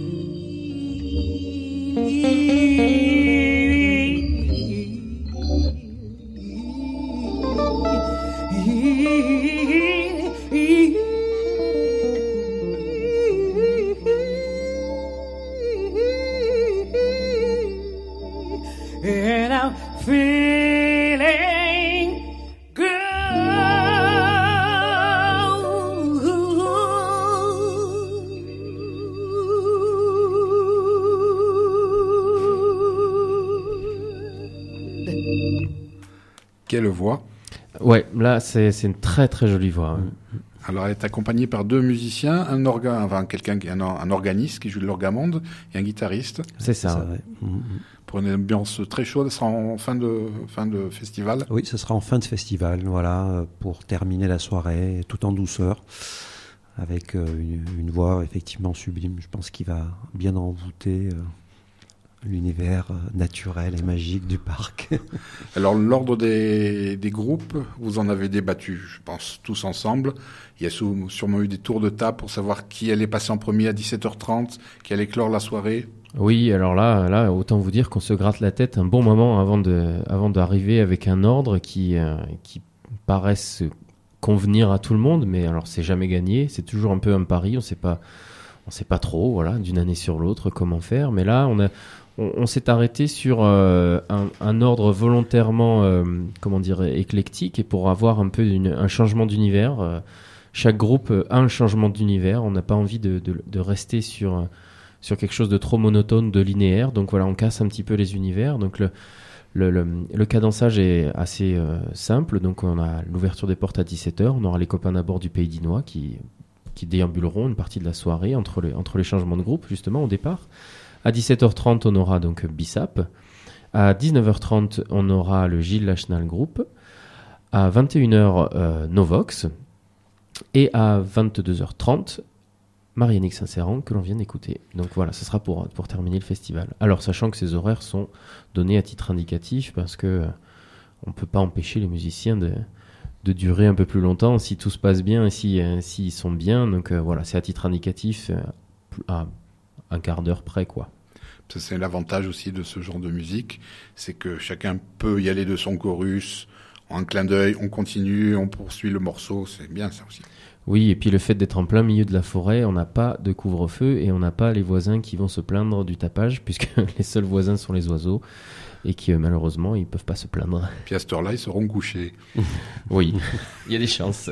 And I'm feeling Quelle voix! Ouais, là c'est c'est une très très jolie voix. Ouais. Alors, elle est accompagnée par deux musiciens, un orga, enfin quelqu'un qui un, un organiste qui joue de l'orgamonde et un guitariste. C'est ça. Ça, Ouais. ouais. Mm, mm. Pour une ambiance très chaude, ça sera en fin de fin de festival. Oui, ce sera en fin de festival, voilà, pour terminer la soirée tout en douceur, avec euh, une, une voix effectivement sublime. Je pense qu'il va bien envoûter euh, l'univers naturel et magique du parc. Alors, l'ordre des, des groupes, vous en avez débattu, je pense, tous ensemble. Il y a sou- sûrement eu des tours de table pour savoir qui allait passer en premier à dix-sept heures trente, qui allait clore la soirée. Oui, alors là, là, autant vous dire qu'on se gratte la tête un bon moment avant de, avant d'arriver avec un ordre qui, euh, qui paraisse convenir à tout le monde, mais alors c'est jamais gagné, c'est toujours un peu un pari, on sait pas, on sait pas trop, voilà, d'une année sur l'autre comment faire, mais là, on a, on, on s'est arrêté sur euh, un, un ordre volontairement, euh, comment dire, éclectique, et pour avoir un peu une, un changement d'univers. Euh, chaque groupe a un changement d'univers, on n'a pas envie de, de, de rester sur sur quelque chose de trop monotone, de linéaire. Donc voilà, on casse un petit peu les univers. Donc le, le, le, le cadençage est assez euh, simple. Donc on a l'ouverture des portes à dix-sept heures. On aura les copains d'abord du Pays d'Inois qui, qui déambuleront une partie de la soirée entre les, entre les changements de groupe, justement, au départ. À dix-sept heures trente, on aura donc Bissap. À dix-neuf heures trente, on aura le Gilles Lachenal Group. À vingt et une heures, euh, Novox. Et à vingt-deux heures trente, Marianique Saint-Céran, que l'on vient d'écouter. Donc voilà, ce sera pour, pour terminer le festival. Alors, sachant que ces horaires sont donnés à titre indicatif, parce que euh, on ne peut pas empêcher les musiciens de, de durer un peu plus longtemps si tout se passe bien et si, euh, s'ils sont bien. Donc euh, voilà, c'est à titre indicatif, euh, à un quart d'heure près, quoi. Ça, c'est l'avantage aussi de ce genre de musique, c'est que chacun peut y aller de son chorus, en un clin d'œil, on continue, on poursuit le morceau, c'est bien ça aussi. Oui, et puis le fait d'être en plein milieu de la forêt, on n'a pas de couvre-feu et on n'a pas les voisins qui vont se plaindre du tapage, puisque les seuls voisins sont les oiseaux et qui, malheureusement, ils ne peuvent pas se plaindre. Puis à cette heure-là, ils seront couchés. Oui, il y a des chances.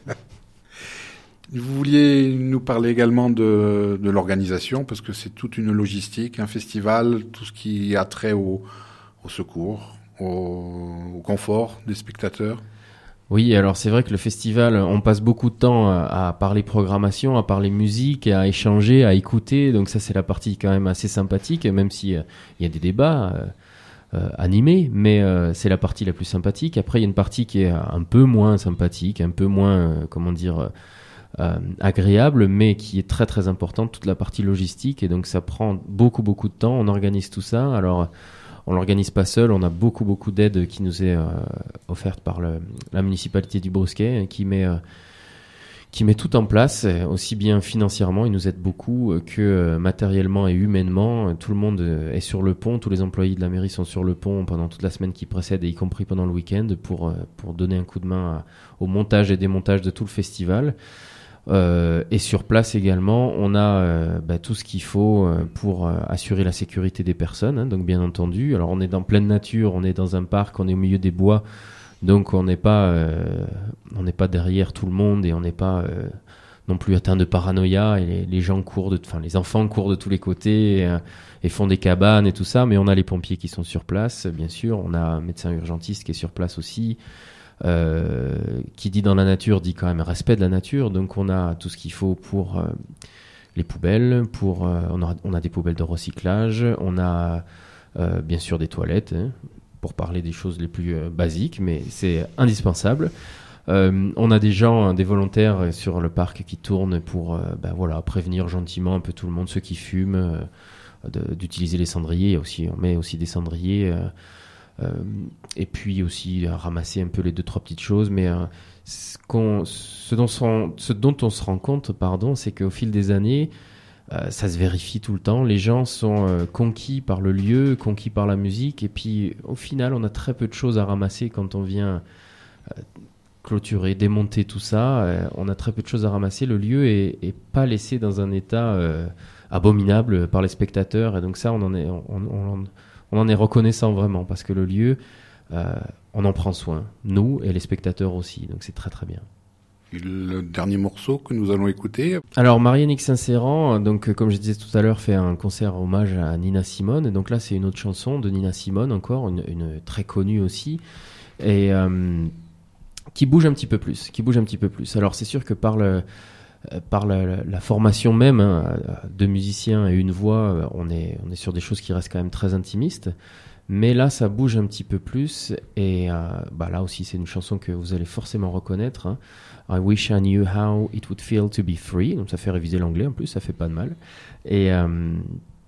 Vous vouliez nous parler également de, de l'organisation, parce que c'est toute une logistique, un festival, tout ce qui a trait au, au secours, au, au confort des spectateurs. Oui, alors c'est vrai que le festival, on passe beaucoup de temps à, à parler programmation, à parler musique, à échanger, à écouter. Donc ça, c'est la partie quand même assez sympathique, même si euh, il y a des débats euh, euh, animés, mais euh, c'est la partie la plus sympathique. Après, il y a une partie qui est un peu moins sympathique, un peu moins, euh, comment dire, euh, agréable, mais qui est très très importante, toute la partie logistique. Et donc ça prend beaucoup beaucoup de temps. On organise tout ça. Alors on l'organise pas seul, on a beaucoup beaucoup d'aide qui nous est euh, offerte par le, la municipalité du Brusquet, qui met euh, qui met tout en place, aussi bien financièrement, il nous aide beaucoup, que euh, matériellement et humainement. Tout le monde est sur le pont, tous les employés de la mairie sont sur le pont pendant toute la semaine qui précède, et y compris pendant le week-end, pour euh, pour donner un coup de main à, au montage et démontage de tout le festival. Euh, et sur place également, on a euh, bah, tout ce qu'il faut euh, pour euh, assurer la sécurité des personnes, hein, donc bien entendu. Alors on est dans pleine nature, on est dans un parc, on est au milieu des bois, donc on n'est pas, euh, on n'est pas derrière tout le monde et on n'est pas euh, non plus atteint de paranoïa. Et les, les gens courent, de, enfin les enfants courent de tous les côtés et, euh, et font des cabanes et tout ça. Mais on a les pompiers qui sont sur place, bien sûr. On a un médecin urgentiste qui est sur place aussi. Euh, qui dit dans la nature dit quand même respect de la nature, donc on a tout ce qu'il faut pour euh, les poubelles, pour euh, on, a, on a des poubelles de recyclage, on a euh, bien sûr des toilettes, hein, pour parler des choses les plus euh, basiques, mais c'est indispensable. Euh, on a des gens, des volontaires sur le parc qui tournent pour euh, ben voilà, prévenir gentiment un peu tout le monde, ceux qui fument, euh, de, d'utiliser les cendriers. Aussi, on met aussi des cendriers. Euh, Euh, et puis aussi euh, ramasser un peu les deux trois petites choses, mais euh, ce, qu'on, ce, dont on, ce dont on se rend compte, pardon, c'est qu'au fil des années, euh, ça se vérifie tout le temps. Les gens sont euh, conquis par le lieu, conquis par la musique, et puis au final, on a très peu de choses à ramasser quand on vient euh, clôturer, démonter tout ça. Euh, on a très peu de choses à ramasser. Le lieu est, est pas laissé dans un état euh, abominable par les spectateurs, et donc ça, on en est, on, on, on On en est reconnaissant vraiment, parce que le lieu, euh, on en prend soin, nous et les spectateurs aussi, donc c'est très très bien. Et le dernier morceau que nous allons écouter. Alors Marianique Saint-Céran, donc comme je disais tout à l'heure, fait un concert hommage à Nina Simone, et donc là c'est une autre chanson de Nina Simone encore, une, une très connue aussi, et euh, qui bouge un petit peu plus, qui bouge un petit peu plus. Alors c'est sûr que par le par la, la formation même, hein, de musiciens et une voix, on est, on est sur des choses qui restent quand même très intimistes, mais là ça bouge un petit peu plus, et euh, bah là aussi c'est une chanson que vous allez forcément reconnaître, hein. I wish I knew how it would feel to be free, donc ça fait réviser l'anglais en plus, ça fait pas de mal, et euh,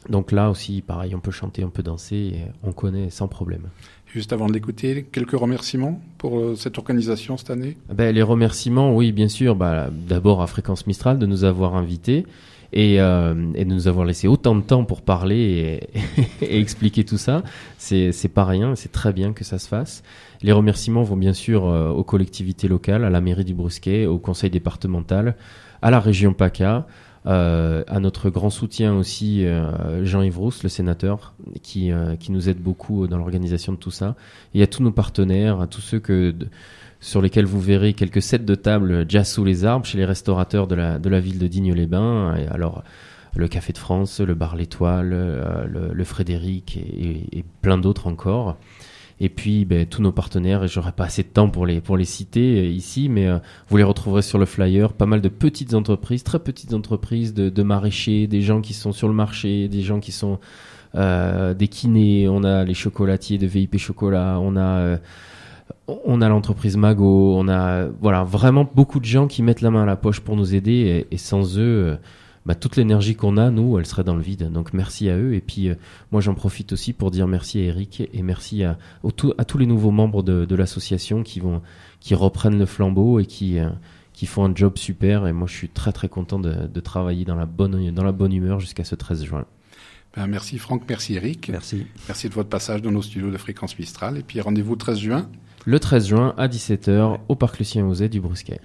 Donc là aussi, pareil, on peut chanter, on peut danser, et on connaît sans problème. Juste avant de l'écouter, quelques remerciements pour euh, cette organisation cette année? Ben, les remerciements, oui, bien sûr. Bah, d'abord à Fréquence Mistral de nous avoir invités et, euh, et de nous avoir laissé autant de temps pour parler et, et expliquer tout ça. C'est, c'est pas rien, c'est très bien que ça se fasse. Les remerciements vont bien sûr euh, aux collectivités locales, à la mairie du Brusquet, au conseil départemental, à la région PACA, Euh, à notre grand soutien aussi euh, Jean-Yves Rousse, le sénateur, qui, euh, qui nous aide beaucoup dans l'organisation de tout ça, et à tous nos partenaires, à tous ceux que, de, sur lesquels vous verrez quelques sets de table jazz sous les arbres chez les restaurateurs de la, de la ville de Digne-les-Bains. Et alors le Café de France, le Bar L'Étoile, euh, le, le Frédéric et, et, et plein d'autres encore. Et puis ben, tous nos partenaires, et j'aurai pas assez de temps pour les pour les citer euh, ici, mais euh, vous les retrouverez sur le flyer. Pas mal de petites entreprises, très petites entreprises, de, de maraîchers, des gens qui sont sur le marché, des gens qui sont euh, des kinés. On a les chocolatiers de V I P Chocolat, on a euh, on a l'entreprise Mago, on a voilà vraiment beaucoup de gens qui mettent la main à la poche pour nous aider, et, et sans eux. Euh, Bah, toute l'énergie qu'on a, nous, elle serait dans le vide. Donc merci à eux. Et puis euh, moi, j'en profite aussi pour dire merci à Eric et merci à, au tout, à tous les nouveaux membres de, de l'association qui vont, qui reprennent le flambeau et qui, euh, qui font un job super. Et moi, je suis très très content de, de travailler dans la bonne, dans la bonne humeur jusqu'à ce treize juin. Ben, merci Franck, merci Eric. Merci. Merci de votre passage dans nos studios de Fréquence Mistral. Et puis rendez-vous le treize juin. Le treize juin à dix-sept heures au Parc Lucien Auzet du Brusquet.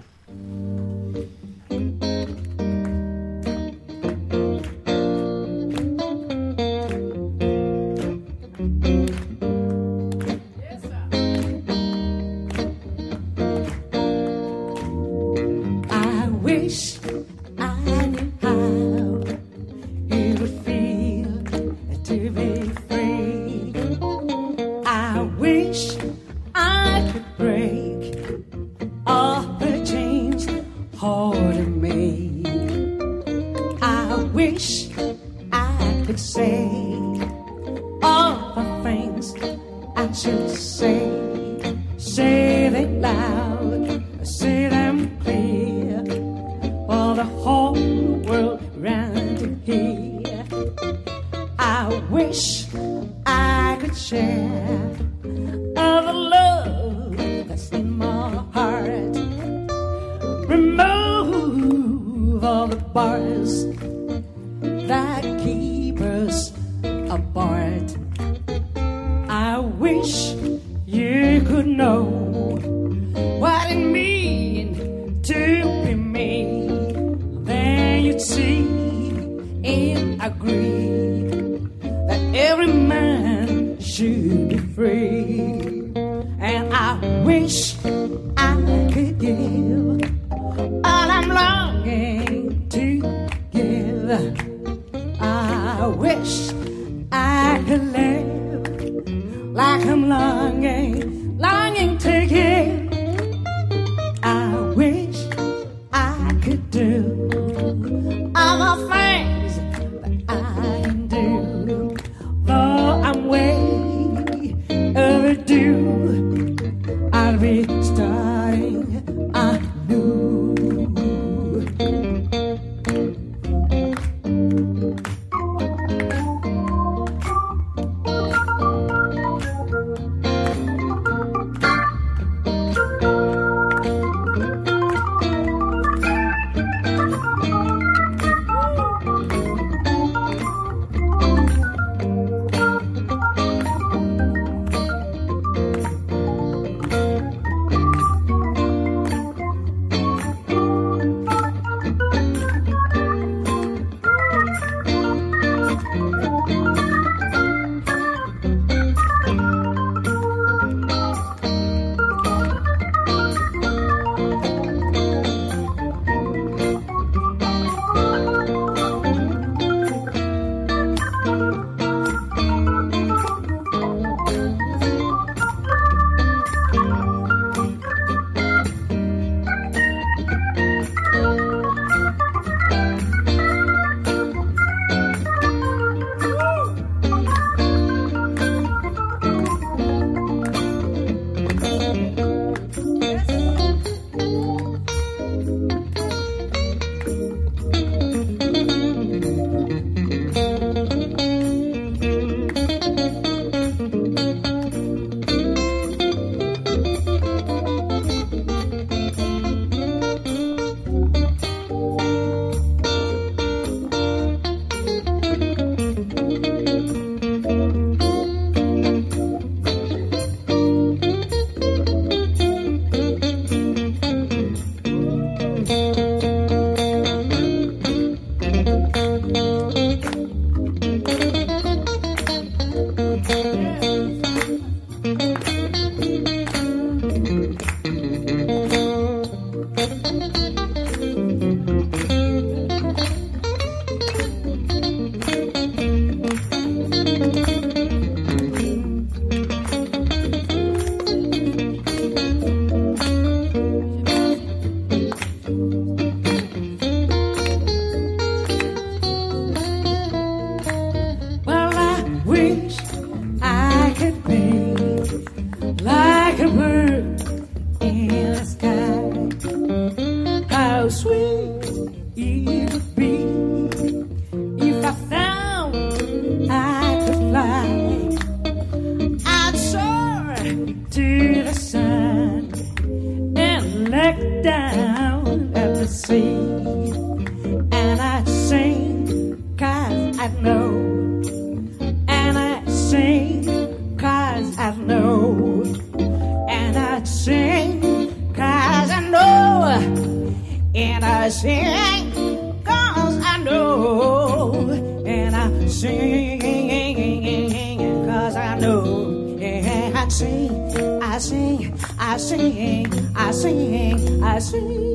sit down at the sea and I sing 'cause I know, and I sing 'cause I know, and I sing 'cause I know, and I sing 'cause I know, and I sing 'cause I know, and I sing, I sing, I sing, I sing, I sing.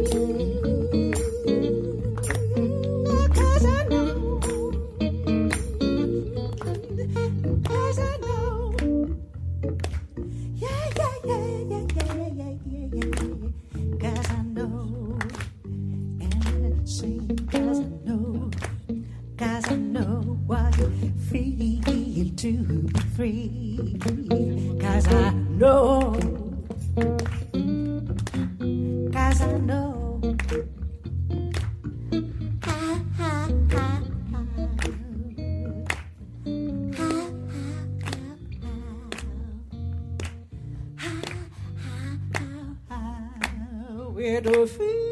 Where to feel